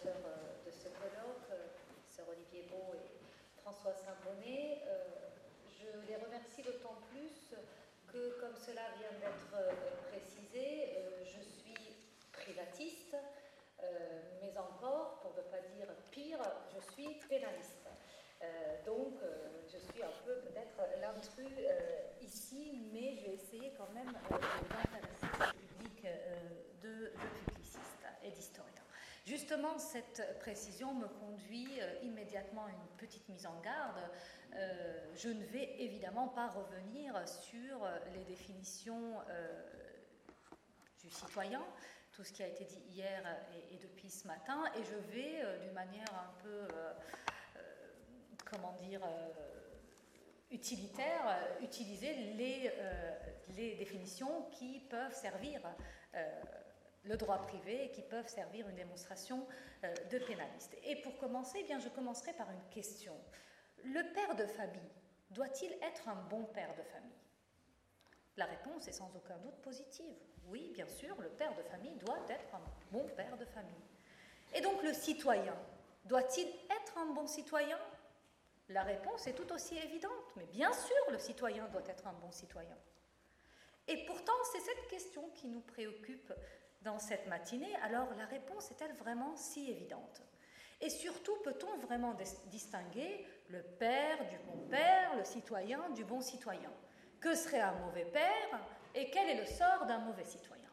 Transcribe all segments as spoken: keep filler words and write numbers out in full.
co-auteurs de ce colloque, Sœur Olivier Beau et François Saint-Bonnet. Je les remercie d'autant plus que, comme cela vient d'être précisé, je suis privatiste, mais encore, pour ne pas dire pire, je suis pénaliste. Euh, donc, euh, je suis un peu peut-être l'intrus euh, ici, mais je vais essayer quand même euh, d'intéresser ce public euh, de, de publicistes et d'historiens. Justement, cette précision me conduit euh, immédiatement à une petite mise en garde. Euh, je ne vais évidemment pas revenir sur les définitions euh, du citoyen, tout ce qui a été dit hier et, et depuis ce matin, et je vais, euh, d'une manière un peu... Euh, comment dire, euh, utilitaire, euh, utiliser les, euh, les définitions qui peuvent servir euh, le droit privé et qui peuvent servir une démonstration euh, de pénaliste. Et pour commencer, eh bien, je commencerai par une question. Le père de famille doit-il être un bon père de famille? La réponse est sans aucun doute positive. Oui, bien sûr, le père de famille doit être un bon père de famille. Et donc le citoyen, doit-il être un bon citoyen? La réponse est tout aussi évidente, mais bien sûr, le citoyen doit être un bon citoyen. Et pourtant, c'est cette question qui nous préoccupe dans cette matinée. Alors, la réponse est-elle vraiment si évidente? Et surtout, peut-on vraiment distinguer le père du bon père, le citoyen du bon citoyen? Que serait un mauvais père et quel est le sort d'un mauvais citoyen?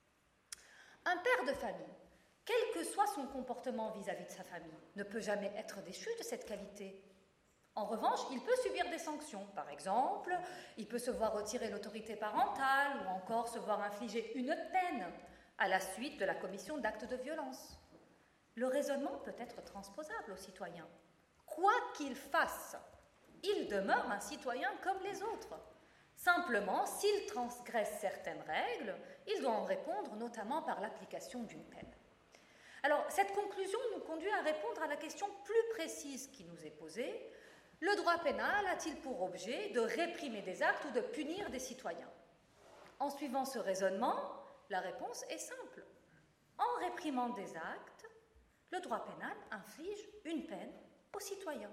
Un père de famille, quel que soit son comportement vis-à-vis de sa famille, ne peut jamais être déchu de cette qualité. En revanche, il peut subir des sanctions. Par exemple, il peut se voir retirer l'autorité parentale ou encore se voir infliger une peine à la suite de la commission d'actes de violence. Le raisonnement peut être transposable aux citoyens. Quoi qu'il fasse, il demeure un citoyen comme les autres. Simplement, s'il transgresse certaines règles, il doit en répondre notamment par l'application d'une peine. Alors, cette conclusion nous conduit à répondre à la question plus précise qui nous est posée. Le droit pénal a-t-il pour objet de réprimer des actes ou de punir des citoyens? En suivant ce raisonnement, la réponse est simple. En réprimant des actes, le droit pénal inflige une peine aux citoyens.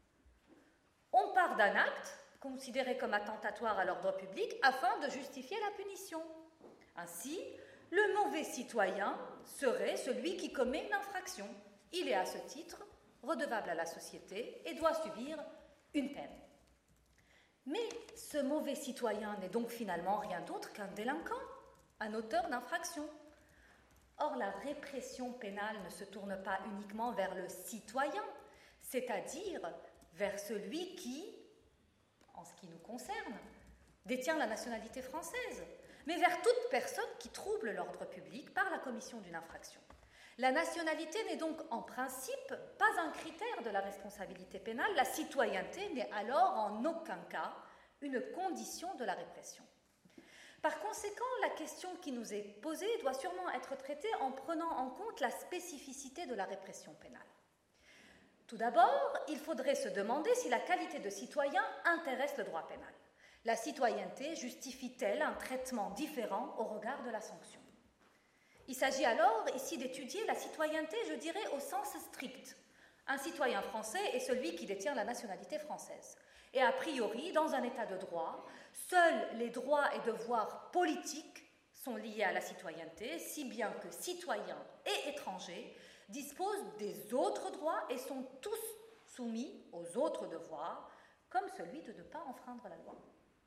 On part d'un acte considéré comme attentatoire à l'ordre public afin de justifier la punition. Ainsi, le mauvais citoyen serait celui qui commet une infraction. Il est à ce titre redevable à la société et doit subir une peine. Mais ce mauvais citoyen n'est donc finalement rien d'autre qu'un délinquant, un auteur d'infraction. Or, la répression pénale ne se tourne pas uniquement vers le citoyen, c'est-à-dire vers celui qui, en ce qui nous concerne, détient la nationalité française, mais vers toute personne qui trouble l'ordre public par la commission d'une infraction. La nationalité n'est donc en principe pas un critère de la responsabilité pénale. La citoyenneté n'est alors en aucun cas une condition de la répression. Par conséquent, la question qui nous est posée doit sûrement être traitée en prenant en compte la spécificité de la répression pénale. Tout d'abord, il faudrait se demander si la qualité de citoyen intéresse le droit pénal. La citoyenneté justifie-t-elle un traitement différent au regard de la sanction? Il s'agit alors ici d'étudier la citoyenneté, je dirais, au sens strict. Un citoyen français est celui qui détient la nationalité française. Et a priori, dans un état de droit, seuls les droits et devoirs politiques sont liés à la citoyenneté, si bien que citoyens et étrangers disposent des autres droits et sont tous soumis aux autres devoirs, comme celui de ne pas enfreindre la loi.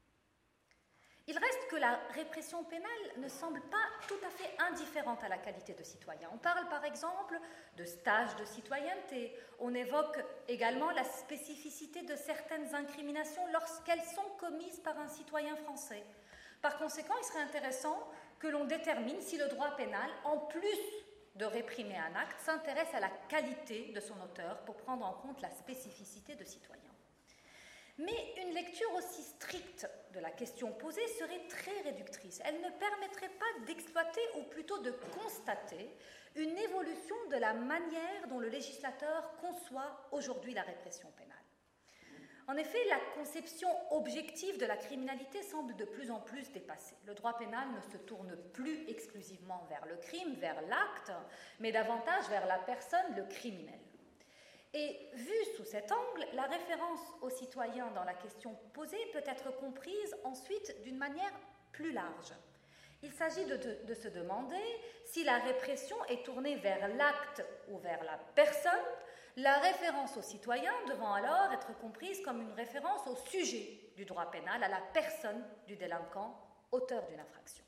Il reste que la répression pénale ne semble pas tout à fait indifférente à la qualité de citoyen. On parle par exemple de stage de citoyenneté. On évoque également la spécificité de certaines incriminations lorsqu'elles sont commises par un citoyen français. Par conséquent, il serait intéressant que l'on détermine si le droit pénal, en plus de réprimer un acte, s'intéresse à la qualité de son auteur pour prendre en compte la spécificité de citoyen. Mais une lecture aussi stricte de la question posée serait très réductrice. Elle ne permettrait pas d'exploiter, ou plutôt de constater, une évolution de la manière dont le législateur conçoit aujourd'hui la répression pénale. En effet, la conception objective de la criminalité semble de plus en plus dépassée. Le droit pénal ne se tourne plus exclusivement vers le crime, vers l'acte, mais davantage vers la personne, le criminel. Et vue sous cet angle, la référence aux citoyens dans la question posée peut être comprise ensuite d'une manière plus large. Il s'agit de, de, de se demander si la répression est tournée vers l'acte ou vers la personne, la référence aux citoyens devant alors être comprise comme une référence au sujet du droit pénal, à la personne du délinquant, auteur d'une infraction.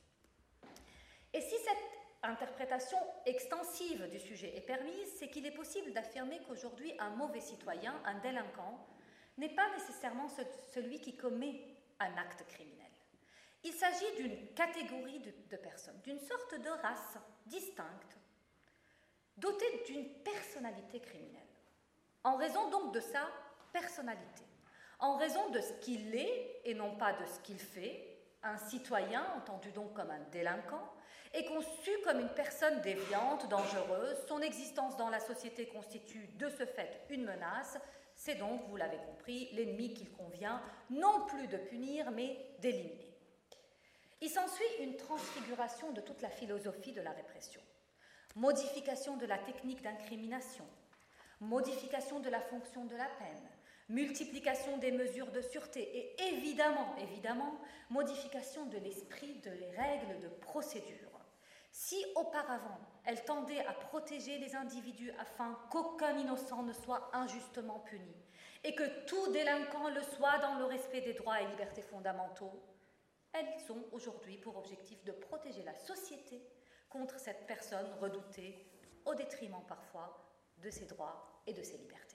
Et si cette interprétation extensive du sujet est permise, c'est qu'il est possible d'affirmer qu'aujourd'hui, un mauvais citoyen, un délinquant, n'est pas nécessairement celui qui commet un acte criminel. Il s'agit d'une catégorie de, de personnes, d'une sorte de race distincte, dotée d'une personnalité criminelle, en raison donc de sa personnalité, en raison de ce qu'il est et non pas de ce qu'il fait. Un citoyen, entendu donc comme un délinquant, est conçu comme une personne déviante, dangereuse. Son existence dans la société constitue de ce fait une menace. C'est donc, vous l'avez compris, l'ennemi qu'il convient non plus de punir, mais d'éliminer. Il s'ensuit une transfiguration de toute la philosophie de la répression. Modification de la technique d'incrimination, modification de la fonction de la peine, multiplication des mesures de sûreté et évidemment, évidemment, modification de l'esprit des règles de procédure. Si auparavant, elle tendait à protéger les individus afin qu'aucun innocent ne soit injustement puni et que tout délinquant le soit dans le respect des droits et libertés fondamentaux, elles ont aujourd'hui pour objectif de protéger la société contre cette personne redoutée au détriment parfois de ses droits et de ses libertés.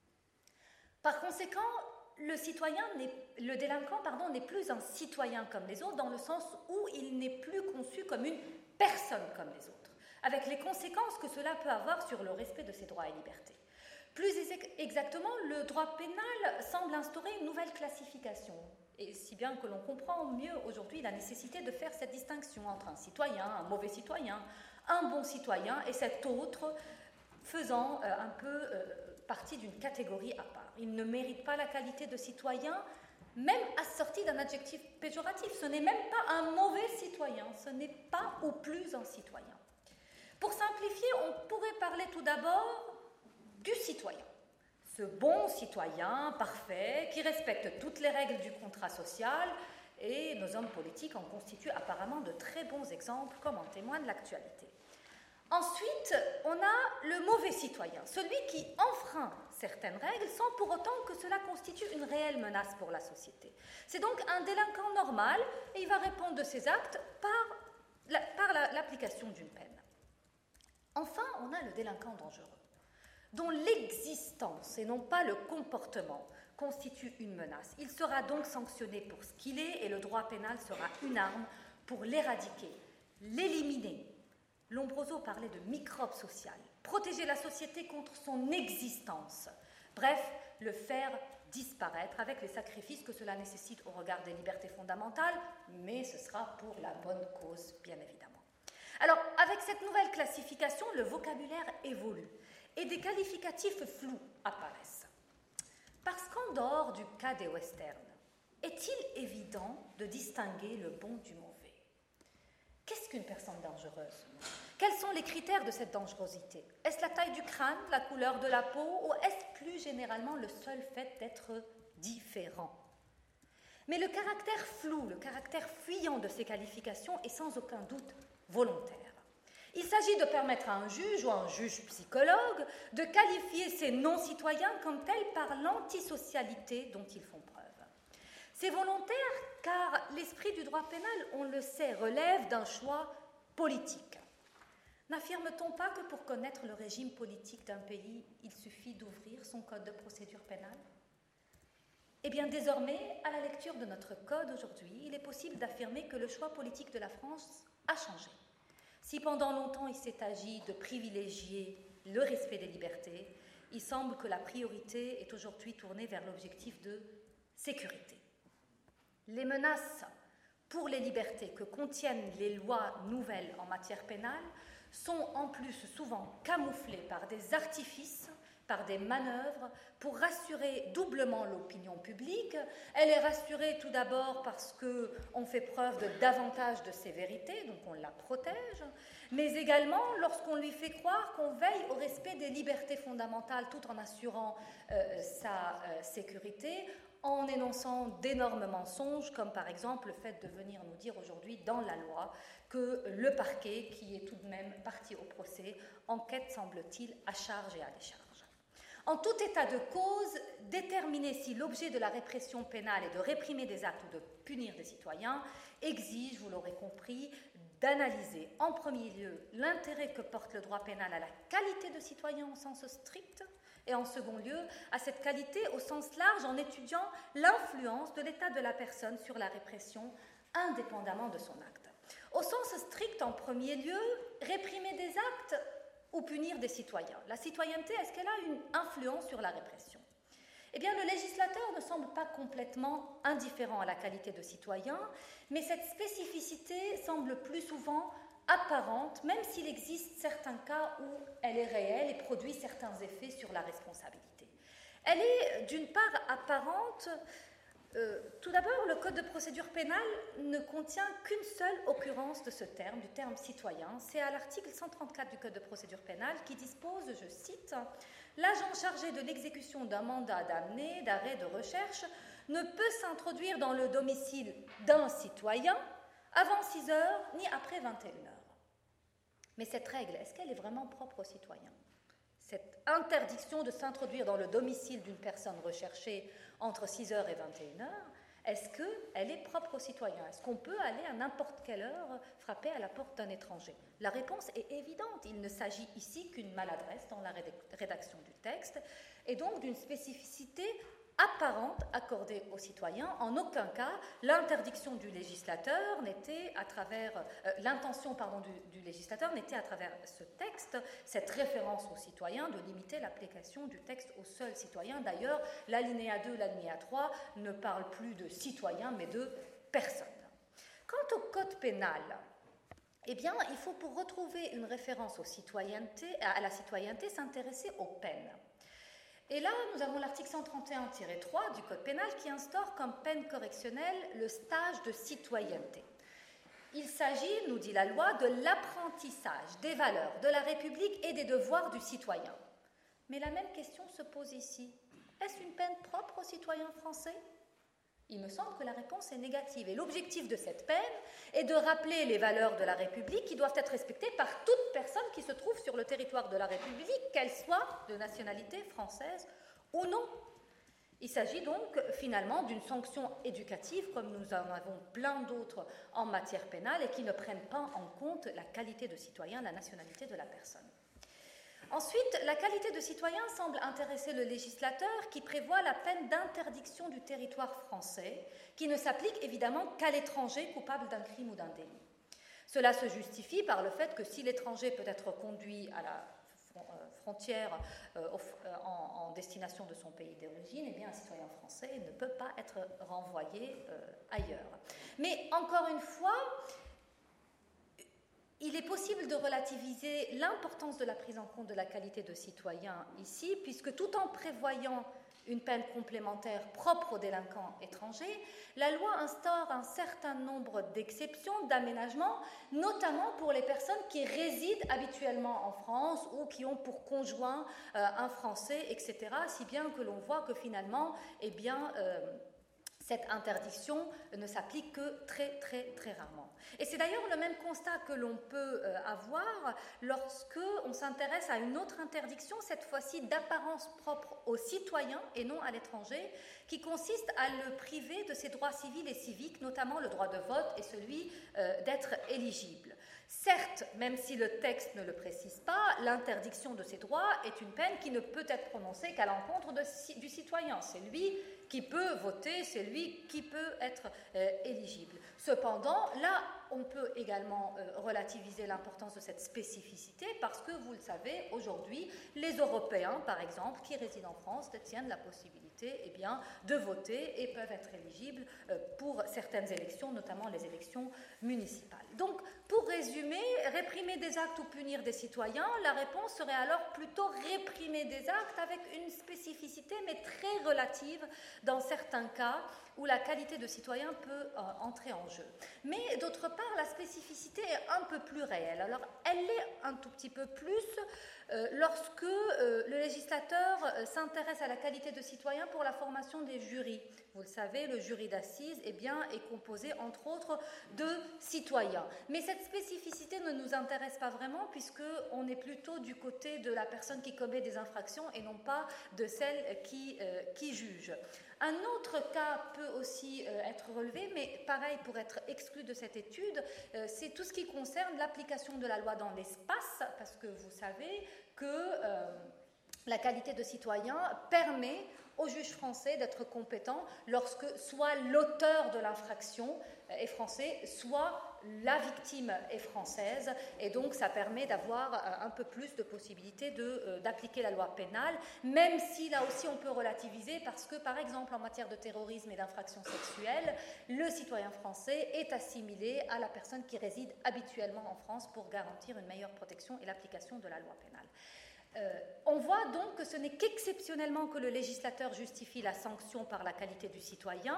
Par conséquent, le, citoyen le délinquant pardon, n'est plus un citoyen comme les autres, dans le sens où il n'est plus conçu comme une personne comme les autres, avec les conséquences que cela peut avoir sur le respect de ses droits et libertés. Plus exactement, le droit pénal semble instaurer une nouvelle classification, et si bien que l'on comprend mieux aujourd'hui la nécessité de faire cette distinction entre un citoyen, un mauvais citoyen, un bon citoyen, et cet autre faisant euh, un peu euh, partie d'une catégorie à part. Il ne mérite pas la qualité de citoyen, même assorti d'un adjectif péjoratif. Ce n'est même pas un mauvais citoyen, ce n'est pas ou plus un citoyen. Pour simplifier, on pourrait parler tout d'abord du citoyen. Ce bon citoyen parfait qui respecte toutes les règles du contrat social, et nos hommes politiques en constituent apparemment de très bons exemples, comme en témoigne l'actualité. Ensuite, on a le mauvais citoyen, celui qui enfreint certaines règles sans pour autant que cela constitue une réelle menace pour la société. C'est donc un délinquant normal et il va répondre de ses actes par, la, par la, l'application d'une peine. Enfin, on a le délinquant dangereux, dont l'existence et non pas le comportement constitue une menace. Il sera donc sanctionné pour ce qu'il est et le droit pénal sera une arme pour l'éradiquer, l'éliminer. Lombroso parlait de microbe social, protéger la société contre son existence, bref, le faire disparaître avec les sacrifices que cela nécessite au regard des libertés fondamentales, mais ce sera pour la bonne cause, bien évidemment. Alors, avec cette nouvelle classification, le vocabulaire évolue et des qualificatifs flous apparaissent. Parce qu'en dehors du cas des westerns, est-il évident de distinguer le bon du mauvais ? Qu'est-ce qu'une personne dangereuse ? Quels sont les critères de cette dangerosité ? Est-ce la taille du crâne, la couleur de la peau, ou est-ce plus généralement le seul fait d'être différent ? Mais le caractère flou, le caractère fuyant de ces qualifications est sans aucun doute volontaire. Il s'agit de permettre à un juge ou à un juge psychologue de qualifier ces non-citoyens comme tels par l'antisocialité dont ils font preuve. C'est volontaire car l'esprit du droit pénal, on le sait, relève d'un choix politique. N'affirme-t-on pas que pour connaître le régime politique d'un pays, il suffit d'ouvrir son code de procédure pénale ? Eh bien, désormais, à la lecture de notre code aujourd'hui, il est possible d'affirmer que le choix politique de la France a changé. Si pendant longtemps il s'est agi de privilégier le respect des libertés, il semble que la priorité est aujourd'hui tournée vers l'objectif de sécurité. Les menaces pour les libertés que contiennent les lois nouvelles en matière pénale sont en plus souvent camouflées par des artifices par des manœuvres pour rassurer doublement l'opinion publique. Elle est rassurée tout d'abord parce qu'on fait preuve de davantage de sévérité, donc on la protège, mais également lorsqu'on lui fait croire qu'on veille au respect des libertés fondamentales tout en assurant euh, sa euh, sécurité, en énonçant d'énormes mensonges, comme par exemple le fait de venir nous dire aujourd'hui dans la loi que le parquet, qui est tout de même parti au procès, enquête, semble-t-il, à charge et à décharge. En tout état de cause, déterminer si l'objet de la répression pénale est de réprimer des actes ou de punir des citoyens exige, vous l'aurez compris, d'analyser en premier lieu l'intérêt que porte le droit pénal à la qualité de citoyen au sens strict, et en second lieu, à cette qualité au sens large en étudiant l'influence de l'état de la personne sur la répression indépendamment de son acte. Au sens strict, en premier lieu, réprimer des actes ou punir des citoyens. La citoyenneté, est-ce qu'elle a une influence sur la répression ? Eh bien, le législateur ne semble pas complètement indifférent à la qualité de citoyen, mais cette spécificité semble plus souvent apparente, même s'il existe certains cas où elle est réelle et produit certains effets sur la responsabilité. Elle est d'une part apparente, euh, tout d'abord, le Code de procédure pénale ne contient qu'une seule occurrence de ce terme, du terme citoyen. C'est à l'article cent trente-quatre du Code de procédure pénale qui dispose, je cite, « L'agent chargé de l'exécution d'un mandat d'amener, d'arrêt, de recherche ne peut s'introduire dans le domicile d'un citoyen avant six heures ni après vingt et une heures. » Mais cette règle, est-ce qu'elle est vraiment propre aux citoyens ? Cette interdiction de s'introduire dans le domicile d'une personne recherchée entre six heures et vingt et une heures, est-ce qu'elle est propre aux citoyens ? Est-ce qu'on peut aller à n'importe quelle heure frapper à la porte d'un étranger ? La réponse est évidente. Il ne s'agit ici qu'une maladresse dans la rédaction du texte et donc d'une spécificité apparente accordée aux citoyens. En aucun cas, l'interdiction du législateur n'était à travers, euh, l'intention pardon, du, du législateur n'était à travers ce texte, cette référence aux citoyens, de limiter l'application du texte aux seuls citoyens. D'ailleurs, l'alinéa deux, l'alinéa trois ne parlent plus de citoyens, mais de personnes. Quant au code pénal, eh bien, il faut pour retrouver une référence aux citoyennetés, à la citoyenneté s'intéresser aux peines. Et là, nous avons l'article cent trente et un tiret trois du Code pénal qui instaure comme peine correctionnelle le stage de citoyenneté. Il s'agit, nous dit la loi, de l'apprentissage des valeurs de la République et des devoirs du citoyen. Mais la même question se pose ici. Est-ce une peine propre aux citoyens français ? Il me semble que la réponse est négative. Et l'objectif de cette peine est de rappeler les valeurs de la République qui doivent être respectées par toute personne qui se trouve sur le territoire de la République, qu'elle soit de nationalité française ou non. Il s'agit donc finalement d'une sanction éducative, comme nous en avons plein d'autres en matière pénale, et qui ne prennent pas en compte la qualité de citoyen, la nationalité de la personne. Ensuite, la qualité de citoyen semble intéresser le législateur qui prévoit la peine d'interdiction du territoire français, qui ne s'applique évidemment qu'à l'étranger coupable d'un crime ou d'un délit. Cela se justifie par le fait que si l'étranger peut être conduit à la frontière en, en destination de son pays d'origine, eh bien un citoyen français ne peut pas être renvoyé ailleurs. Mais encore une fois, il est possible de relativiser l'importance de la prise en compte de la qualité de citoyen ici, puisque tout en prévoyant une peine complémentaire propre aux délinquants étrangers, la loi instaure un certain nombre d'exceptions, d'aménagements, notamment pour les personnes qui résident habituellement en France ou qui ont pour conjoint euh, un Français, et cetera, si bien que l'on voit que finalement, eh bien, euh, cette interdiction ne s'applique que très, très, très rarement. Et c'est d'ailleurs le même constat que l'on peut avoir lorsque on s'intéresse à une autre interdiction, cette fois-ci d'apparence propre aux citoyens et non à l'étranger, qui consiste à le priver de ses droits civils et civiques, notamment le droit de vote et celui euh, d'être éligible. Certes, même si le texte ne le précise pas, l'interdiction de ces droits est une peine qui ne peut être prononcée qu'à l'encontre de, du citoyen. C'est lui qui peut voter, c'est lui qui peut être euh, éligible. Cependant, là, on peut également euh, relativiser l'importance de cette spécificité parce que, vous le savez, aujourd'hui, les Européens, par exemple, qui résident en France, détiennent la possibilité eh bien, de voter et peuvent être éligibles euh, pour certaines élections, notamment les élections municipales. Donc, pour résumer, résumé, réprimer des actes ou punir des citoyens, la réponse serait alors plutôt réprimer des actes avec une spécificité mais très relative dans certains cas où la qualité de citoyen peut euh, entrer en jeu. Mais d'autre part, la spécificité est un peu plus réelle. Alors, elle l'est un tout petit peu plus euh, lorsque euh, le législateur euh, s'intéresse à la qualité de citoyen pour la formation des jurys. Vous le savez, le jury d'assises eh bien, est composé, entre autres, de citoyens. Mais cette spécificité ne nous intéresse pas vraiment puisqu'on est plutôt du côté de la personne qui commet des infractions et non pas de celle qui, euh, qui juge. Un autre cas peut aussi euh, être relevé, mais pareil, pour être exclu de cette étude, euh, c'est tout ce qui concerne l'application de la loi dans l'espace, parce que vous savez que euh, la qualité de citoyen permet au juge français d'être compétent lorsque soit l'auteur de l'infraction est français, soit la victime est française, et donc ça permet d'avoir un peu plus de possibilités de, d'appliquer la loi pénale, même si là aussi on peut relativiser parce que par exemple en matière de terrorisme et d'infractions sexuelles, le citoyen français est assimilé à la personne qui réside habituellement en France pour garantir une meilleure protection et l'application de la loi pénale. Euh, on voit donc que ce n'est qu'exceptionnellement que le législateur justifie la sanction par la qualité du citoyen,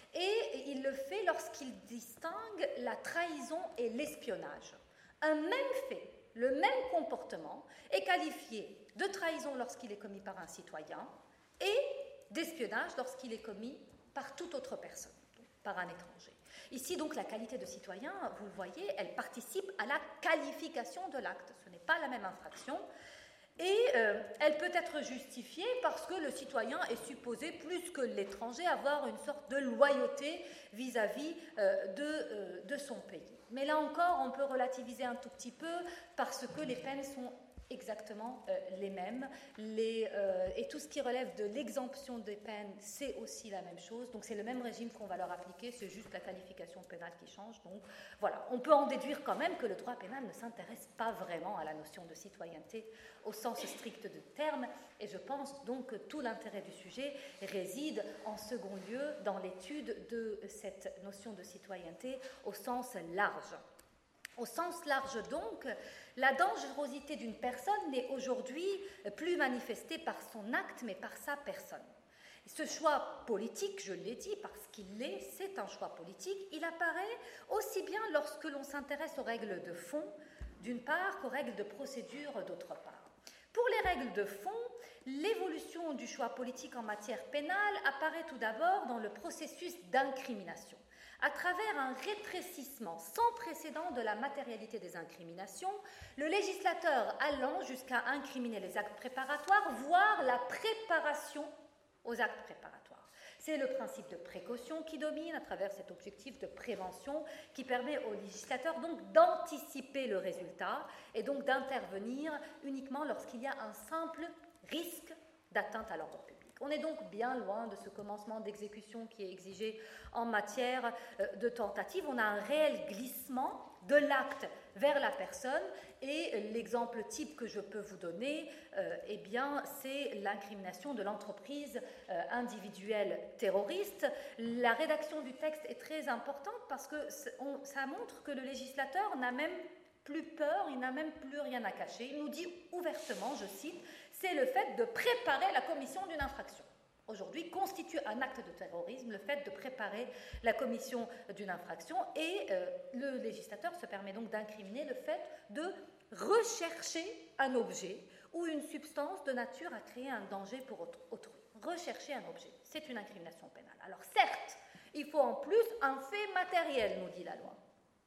et il le fait lorsqu'il distingue la trahison et l'espionnage. Un même fait, le même comportement, est qualifié de trahison lorsqu'il est commis par un citoyen et d'espionnage lorsqu'il est commis par toute autre personne, par un étranger. Ici, donc, la qualité de citoyen, vous le voyez, elle participe à la qualification de l'acte. Ce n'est pas la même infraction. Et euh, elle peut être justifiée parce que le citoyen est supposé, plus que l'étranger, avoir une sorte de loyauté vis-à-vis euh, de, euh, de son pays. Mais là encore, on peut relativiser un tout petit peu parce que les peines sont exactement euh, les mêmes. Les, euh, et tout ce qui relève de l'exemption des peines, c'est aussi la même chose. Donc c'est le même régime qu'on va leur appliquer, c'est juste la qualification pénale qui change. Donc voilà, on peut en déduire quand même que le droit pénal ne s'intéresse pas vraiment à la notion de citoyenneté au sens strict du terme. Et je pense donc que tout l'intérêt du sujet réside en second lieu dans l'étude de cette notion de citoyenneté au sens large. Au sens large donc, la dangerosité d'une personne n'est aujourd'hui plus manifestée par son acte, mais par sa personne. Ce choix politique, je l'ai dit, parce qu'il l'est, c'est un choix politique, il apparaît aussi bien lorsque l'on s'intéresse aux règles de fond, d'une part, qu'aux règles de procédure, d'autre part. Pour les règles de fond, l'évolution du choix politique en matière pénale apparaît tout d'abord dans le processus d'incrimination. À travers un rétrécissement sans précédent de la matérialité des incriminations, le législateur allant jusqu'à incriminer les actes préparatoires, voire la préparation aux actes préparatoires. C'est le principe de précaution qui domine à travers cet objectif de prévention qui permet au législateur donc d'anticiper le résultat et donc d'intervenir uniquement lorsqu'il y a un simple risque d'atteinte à l'ordre public. On est donc bien loin de ce commencement d'exécution qui est exigé en matière de tentative. On a un réel glissement de l'acte vers la personne et l'exemple type que je peux vous donner, euh, eh bien, c'est l'incrimination de l'entreprise euh, individuelle terroriste. La rédaction du texte est très importante parce que on, ça montre que le législateur n'a même plus peur, il n'a même plus rien à cacher. Il nous dit ouvertement, je cite, c'est le fait de préparer la commission d'une infraction. Aujourd'hui, constitue un acte de terrorisme le fait de préparer la commission d'une infraction et euh, le législateur se permet donc d'incriminer le fait de rechercher un objet ou une substance de nature à créer un danger pour autrui. Rechercher un objet, c'est une incrimination pénale. Alors certes, il faut en plus un fait matériel, nous dit la loi.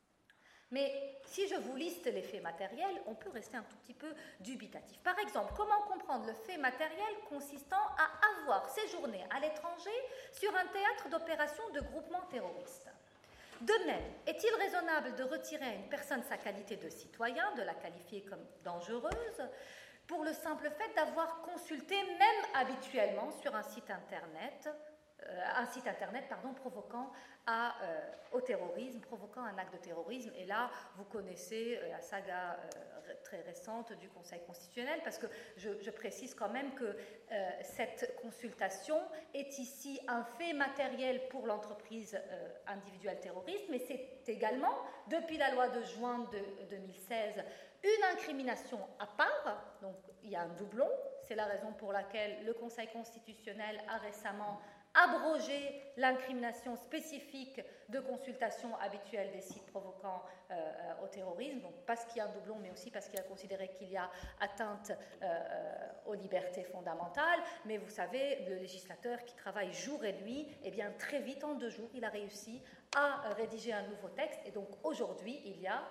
Mais si je vous liste les faits matériels, on peut rester un tout petit peu dubitatif. Par exemple, comment comprendre le fait matériel consistant à avoir séjourné à l'étranger sur un théâtre d'opération de groupement terroriste ? De même, est-il raisonnable de retirer à une personne sa qualité de citoyen, de la qualifier comme dangereuse, pour le simple fait d'avoir consulté, même habituellement, sur un site internet, un site internet pardon, provoquant à, euh, au terrorisme, provoquant un acte de terrorisme. Et là, vous connaissez euh, la saga euh, très récente du Conseil constitutionnel, parce que je, je précise quand même que euh, cette consultation est ici un fait matériel pour l'entreprise euh, individuelle terroriste, mais c'est également, depuis la loi de juin de deux mille seize, une incrimination à part, donc il y a un doublon. C'est la raison pour laquelle le Conseil constitutionnel a récemment abrogé l'incrimination spécifique de consultation habituelle des sites provoquant euh, au terrorisme, donc parce qu'il y a un doublon, mais aussi parce qu'il a considéré qu'il y a atteinte euh, aux libertés fondamentales. Mais vous savez, le législateur qui travaille jour et nuit, eh bien très vite, en deux jours, il a réussi à rédiger un nouveau texte, et donc aujourd'hui, il y a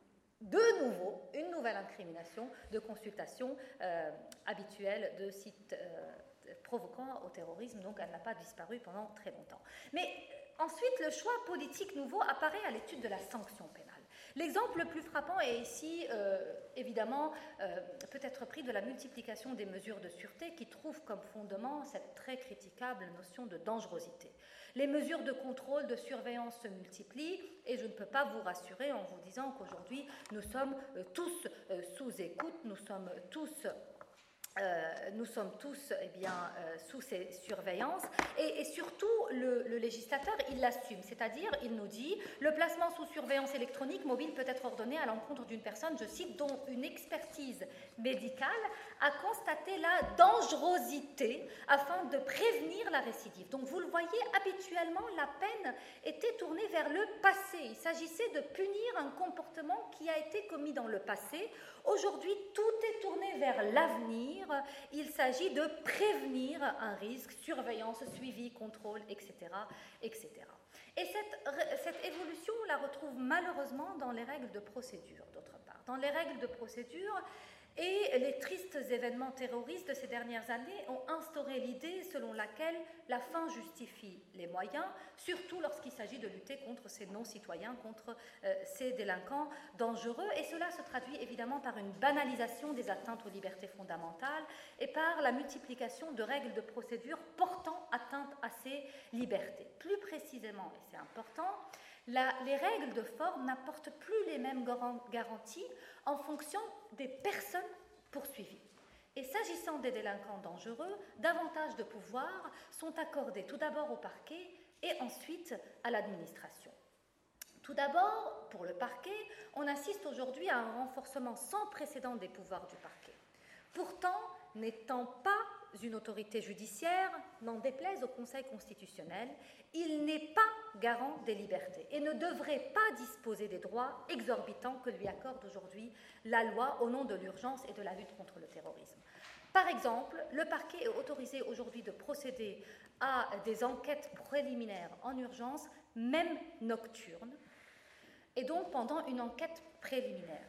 de nouveau une nouvelle incrimination de consultation euh, habituelle de sites euh, provoquant au terrorisme, donc elle n'a pas disparu pendant très longtemps. Mais ensuite, le choix politique nouveau apparaît à l'étude de la sanction pénale. L'exemple le plus frappant est ici, euh, évidemment, euh, peut être pris de la multiplication des mesures de sûreté qui trouvent comme fondement cette très critiquable notion de dangerosité. Les mesures de contrôle, de surveillance se multiplient, et je ne peux pas vous rassurer en vous disant qu'aujourd'hui, nous sommes euh, tous euh, sous écoute, nous sommes tous... Euh, nous sommes tous eh bien, euh, sous ces surveillances, et, et surtout le, le législateur il l'assume, c'est-à-dire il nous dit le placement sous surveillance électronique mobile peut être ordonné à l'encontre d'une personne, je cite, dont une expertise médicale a constaté la dangerosité afin de prévenir la récidive. Donc vous le voyez, habituellement la peine était tournée vers le passé, il s'agissait de punir un comportement qui a été commis dans le passé. Aujourd'hui, tout est tourné vers l'avenir. Il s'agit de prévenir un risque, surveillance, suivi, contrôle, et cetera, et cetera. Et cette, cette évolution, on la retrouve malheureusement dans les règles de procédure, d'autre part. Dans les règles de procédure, et les tristes événements terroristes de ces dernières années ont instauré l'idée selon laquelle la fin justifie les moyens, surtout lorsqu'il s'agit de lutter contre ces non-citoyens, contre euh, ces délinquants dangereux. Et cela se traduit évidemment par une banalisation des atteintes aux libertés fondamentales et par la multiplication de règles de procédure portant atteinte à ces libertés. Plus précisément, et c'est important, La, les règles de forme n'apportent plus les mêmes garanties en fonction des personnes poursuivies. Et s'agissant des délinquants dangereux, davantage de pouvoirs sont accordés tout d'abord au parquet et ensuite à l'administration. Tout d'abord, pour le parquet, on assiste aujourd'hui à un renforcement sans précédent des pouvoirs du parquet. Pourtant, n'étant pas une autorité judiciaire, n'en déplaise au Conseil constitutionnel, il n'est pas garant des libertés et ne devrait pas disposer des droits exorbitants que lui accorde aujourd'hui la loi au nom de l'urgence et de la lutte contre le terrorisme. Par exemple, le parquet est autorisé aujourd'hui de procéder à des enquêtes préliminaires en urgence, même nocturnes, et donc pendant une enquête préliminaire.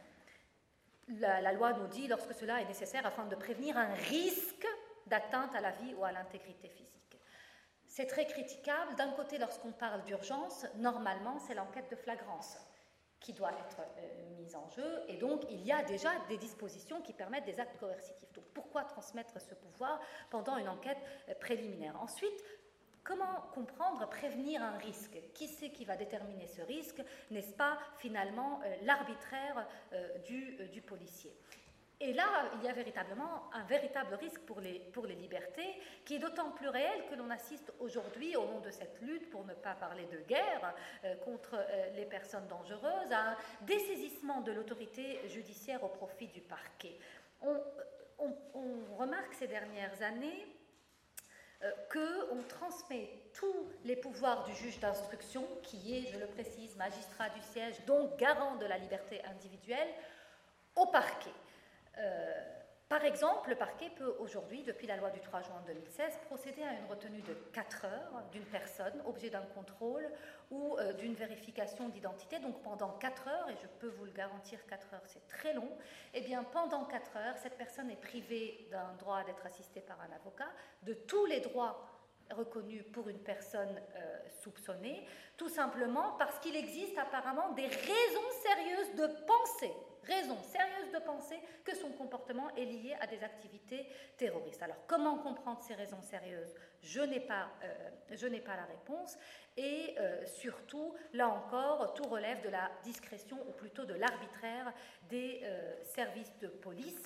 La, la loi nous dit lorsque cela est nécessaire afin de prévenir un risque d'atteinte à la vie ou à l'intégrité physique. C'est très critiquable. D'un côté, lorsqu'on parle d'urgence, normalement, c'est l'enquête de flagrance qui doit être euh, mise en jeu, et donc il y a déjà des dispositions qui permettent des actes coercitifs. Donc pourquoi transmettre ce pouvoir pendant une enquête euh, préliminaire? Ensuite, comment comprendre prévenir un risque? Qui c'est qui va déterminer ce risque? N'est-ce pas finalement euh, l'arbitraire euh, du, euh, du policier? Et là, il y a véritablement un véritable risque pour les, pour les libertés, qui est d'autant plus réel que l'on assiste aujourd'hui, au nom de cette lutte, pour ne pas parler de guerre, euh, contre euh, les personnes dangereuses, à un dessaisissement de l'autorité judiciaire au profit du parquet. On, on, on remarque ces dernières années euh, qu'on transmet tous les pouvoirs du juge d'instruction, qui est, je le précise, magistrat du siège, donc garant de la liberté individuelle, au parquet. Euh, par exemple, le parquet peut aujourd'hui, depuis la loi du trois juin deux mille seize, procéder à une retenue de quatre heures d'une personne, objet d'un contrôle ou euh, d'une vérification d'identité. Donc pendant quatre heures, et je peux vous le garantir, quatre heures c'est très long, et bien pendant quatre heures, cette personne est privée d'un droit d'être assistée par un avocat, de tous les droits reconnu pour une personne euh, soupçonnée, tout simplement parce qu'il existe apparemment des raisons sérieuses de penser, raisons sérieuses de penser que son comportement est lié à des activités terroristes. Alors, comment comprendre ces raisons sérieuses ? Je n'ai pas, euh, je n'ai pas la réponse. Et euh, surtout, là encore, tout relève de la discrétion, ou plutôt de l'arbitraire des euh, services de police.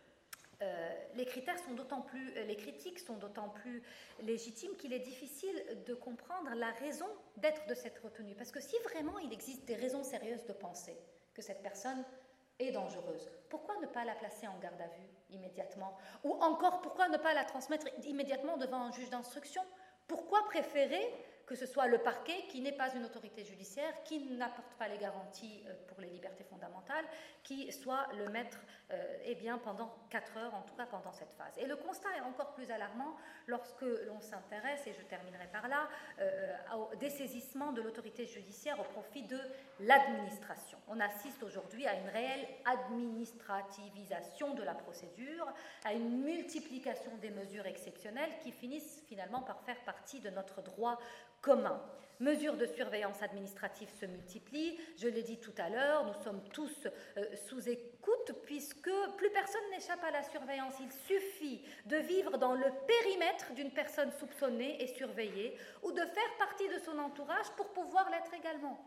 Euh, les critères sont d'autant plus, les critiques sont d'autant plus légitimes qu'il est difficile de comprendre la raison d'être de cette retenue. Parce que si vraiment il existe des raisons sérieuses de penser que cette personne est dangereuse, pourquoi ne pas la placer en garde à vue immédiatement? Ou encore, pourquoi ne pas la transmettre immédiatement devant un juge d'instruction? Pourquoi préférer que ce soit le parquet, qui n'est pas une autorité judiciaire, qui n'apporte pas les garanties pour les libertés fondamentales, qui soit le maître euh, eh bien, pendant quatre heures, en tout cas pendant cette phase. Et le constat est encore plus alarmant lorsque l'on s'intéresse, et je terminerai par là, euh, au dessaisissement de l'autorité judiciaire au profit de l'administration. On assiste aujourd'hui à une réelle administrativisation de la procédure, à une multiplication des mesures exceptionnelles qui finissent finalement par faire partie de notre droit commun. Mesures de surveillance administrative se multiplient, je l'ai dit tout à l'heure, nous sommes tous euh, sous écoute puisque plus personne n'échappe à la surveillance. Il suffit de vivre dans le périmètre d'une personne soupçonnée et surveillée ou de faire partie de son entourage pour pouvoir l'être également.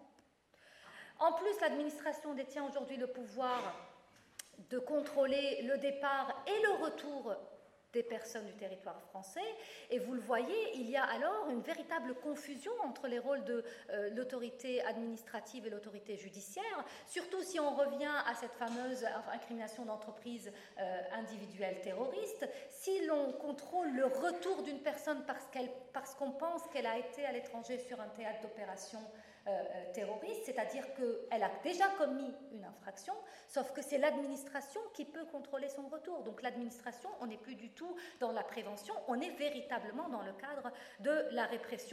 En plus, l'administration détient aujourd'hui le pouvoir de contrôler le départ et le retour des personnes du territoire français, et vous le voyez, il y a alors une véritable confusion entre les rôles de euh, l'autorité administrative et l'autorité judiciaire, surtout si on revient à cette fameuse incrimination d'entreprise euh, individuelle terroriste. Si l'on contrôle le retour d'une personne parce qu'elle, parce qu'on pense qu'elle a été à l'étranger sur un théâtre d'opération Euh, terroriste, c'est-à-dire qu'elle a déjà commis une infraction, sauf que c'est l'administration qui peut contrôler son retour. Donc l'administration, on n'est plus du tout dans la prévention, on est véritablement dans le cadre de la répression.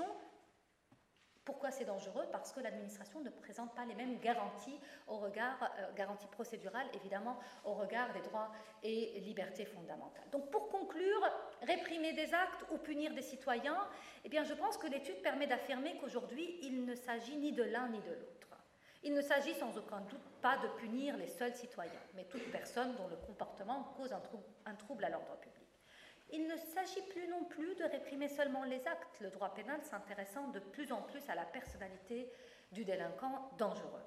Pourquoi c'est dangereux? Parce que l'administration ne présente pas les mêmes garanties au regard, euh, garanties procédurales, évidemment, au regard des droits et libertés fondamentales. Donc, pour conclure, réprimer des actes ou punir des citoyens, eh bien, je pense que l'étude permet d'affirmer qu'aujourd'hui, il ne s'agit ni de l'un ni de l'autre. Il ne s'agit sans aucun doute pas de punir les seuls citoyens, mais toute personne dont le comportement cause un trouble, un trouble à l'ordre public. Il ne s'agit plus non plus de réprimer seulement les actes, le droit pénal s'intéressant de plus en plus à la personnalité du délinquant dangereux.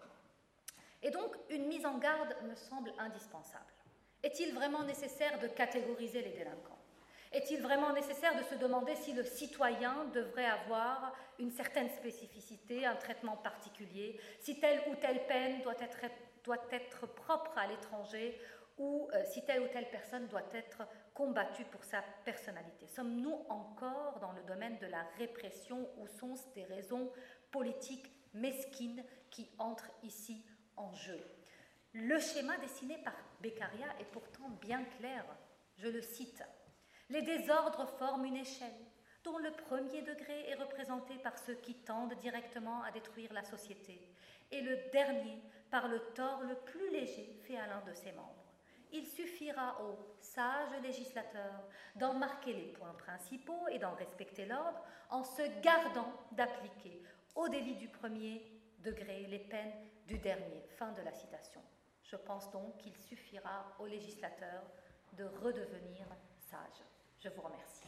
Et donc, une mise en garde me semble indispensable. Est-il vraiment nécessaire de catégoriser les délinquants? Est-il vraiment nécessaire de se demander si le citoyen devrait avoir une certaine spécificité, un traitement particulier, si telle ou telle peine doit être, doit être propre à l'étranger, ou euh, si telle ou telle personne doit être combattue pour sa personnalité? Sommes-nous encore dans le domaine de la répression ou sont-ce des raisons politiques mesquines qui entrent ici en jeu? Le schéma dessiné par Beccaria est pourtant bien clair. Je le cite. « Les désordres forment une échelle dont le premier degré est représenté par ceux qui tendent directement à détruire la société et le dernier par le tort le plus léger fait à l'un de ses membres. Il suffira au sage législateur d'en marquer les points principaux et d'en respecter l'ordre en se gardant d'appliquer au délit du premier degré les peines du dernier. » Fin de la citation. Je pense donc qu'il suffira au législateur de redevenir sage. Je vous remercie.